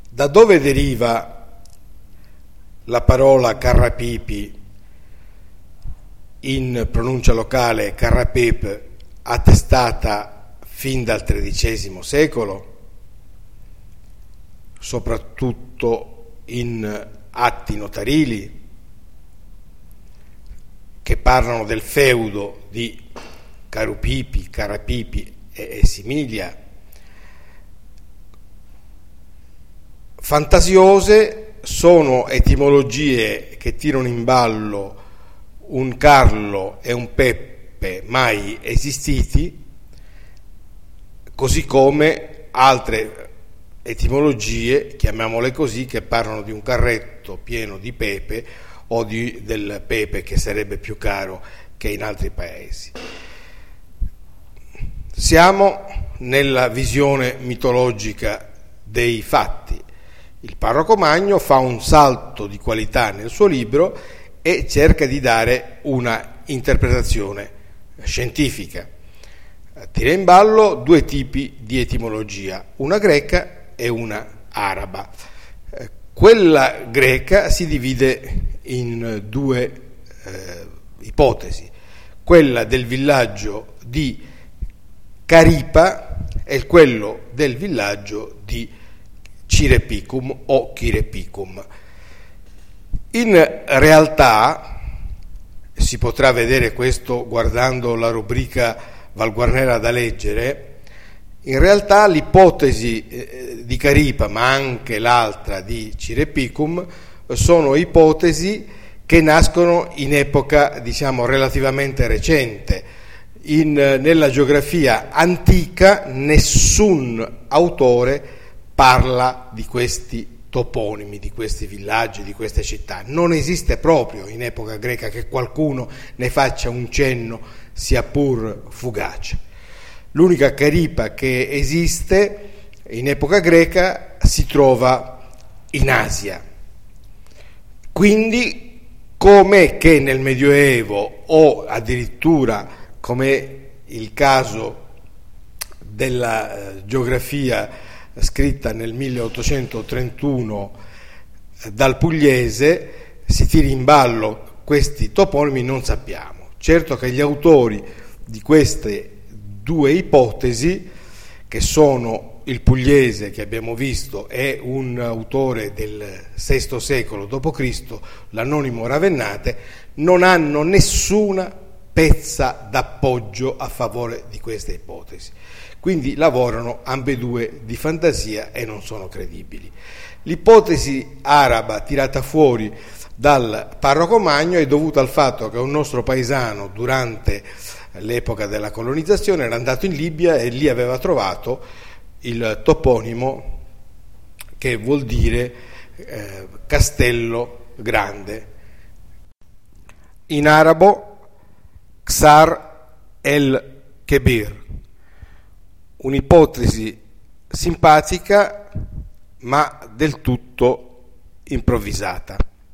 Da dove deriva la parola Carrapipi, in pronuncia locale Carrapep, attestata fin dal XIII secolo, soprattutto in atti notarili che parlano del feudo di Carupipi, Carapipi e Similia? Fantasiose sono etimologie che tirano in ballo un Carlo e un Peppe mai esistiti, così come altre etimologie, chiamiamole così, che parlano di un carretto pieno di pepe o del pepe che sarebbe più caro che in altri paesi. Siamo nella visione mitologica dei fatti. Il parroco Magno fa un salto di qualità nel suo libro e cerca di dare una interpretazione scientifica. Tira in ballo due tipi di etimologia, una greca e una araba. Quella greca si divide in due ipotesi, quella del villaggio di Caripa e quello del villaggio di Cirepicum o Chirepicum. In realtà, si potrà vedere questo guardando la rubrica Valguarnera da leggere, in realtà l'ipotesi di Caripa, ma anche l'altra di Cirepicum, sono ipotesi che nascono in epoca, diciamo, relativamente recente. Nella geografia antica nessun autore parla di questi toponimi, di questi villaggi, di queste città. Non esiste proprio in epoca greca che qualcuno ne faccia un cenno, sia pur fugace. L'unica Caripa che esiste in epoca greca si trova in Asia. Quindi, com'è che nel Medioevo, o addirittura come il caso della geografia scritta nel 1831 dal Pugliese, si tiri in ballo questi toponimi, non sappiamo. Certo che gli autori di queste due ipotesi, che sono il Pugliese che abbiamo visto e un autore del VI secolo d.C., l'anonimo Ravennate, non hanno nessuna pezza d'appoggio a favore di queste ipotesi. Quindi lavorano ambedue di fantasia e non sono credibili. L'ipotesi araba tirata fuori dal parroco Magno è dovuta al fatto che un nostro paesano durante l'epoca della colonizzazione era andato in Libia e lì aveva trovato il toponimo che vuol dire castello grande. In arabo Ksar el-Kebir, un'ipotesi simpatica ma del tutto improvvisata.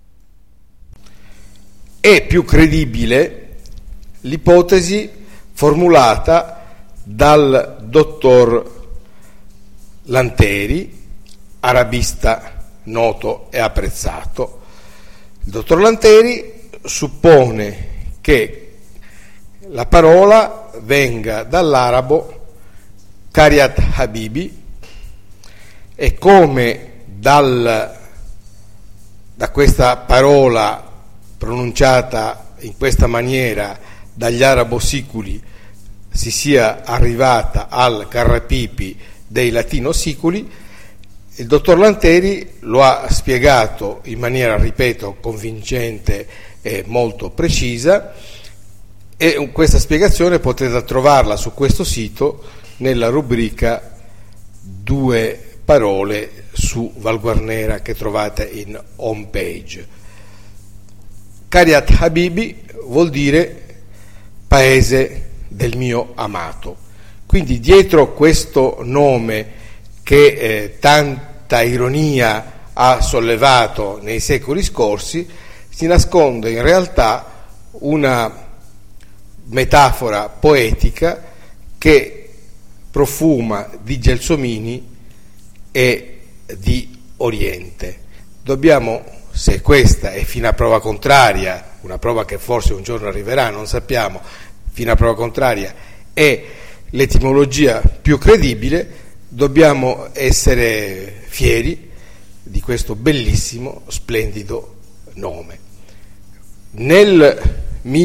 È più credibile l'ipotesi formulata dal dottor Lanteri, arabista noto e apprezzato. Il dottor Lanteri suppone che la parola venga dall'arabo Cariat Habibi e come da questa parola pronunciata in questa maniera dagli arabo-siculi si sia arrivata al Carrapipi dei latino-siculi, il dottor Lanteri lo ha spiegato in maniera, ripeto, convincente e molto precisa, e questa spiegazione potete trovarla su questo sito nella rubrica Due parole su Valguarnera che trovate in home page. Cariat Habibi vuol dire paese del mio amato. Quindi dietro questo nome che tanta ironia ha sollevato nei secoli scorsi si nasconde in realtà una metafora poetica che profuma di gelsomini e di Oriente. Dobbiamo, se questa è fino a prova contraria, una prova che forse un giorno arriverà, non sappiamo, fino a prova contraria, è l'etimologia più credibile, dobbiamo essere fieri di questo bellissimo, splendido nome. Nel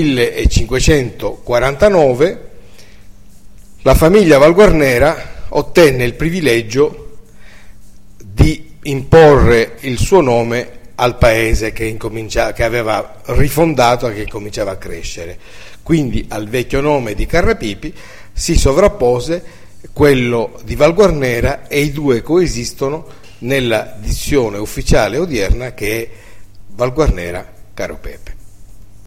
1549 la famiglia Valguarnera ottenne il privilegio di imporre il suo nome al paese che aveva rifondato e che cominciava a crescere. Quindi al vecchio nome di Carrapipi si sovrappose quello di Valguarnera e i due coesistono nella dizione ufficiale odierna che è Valguarnera Caropepe.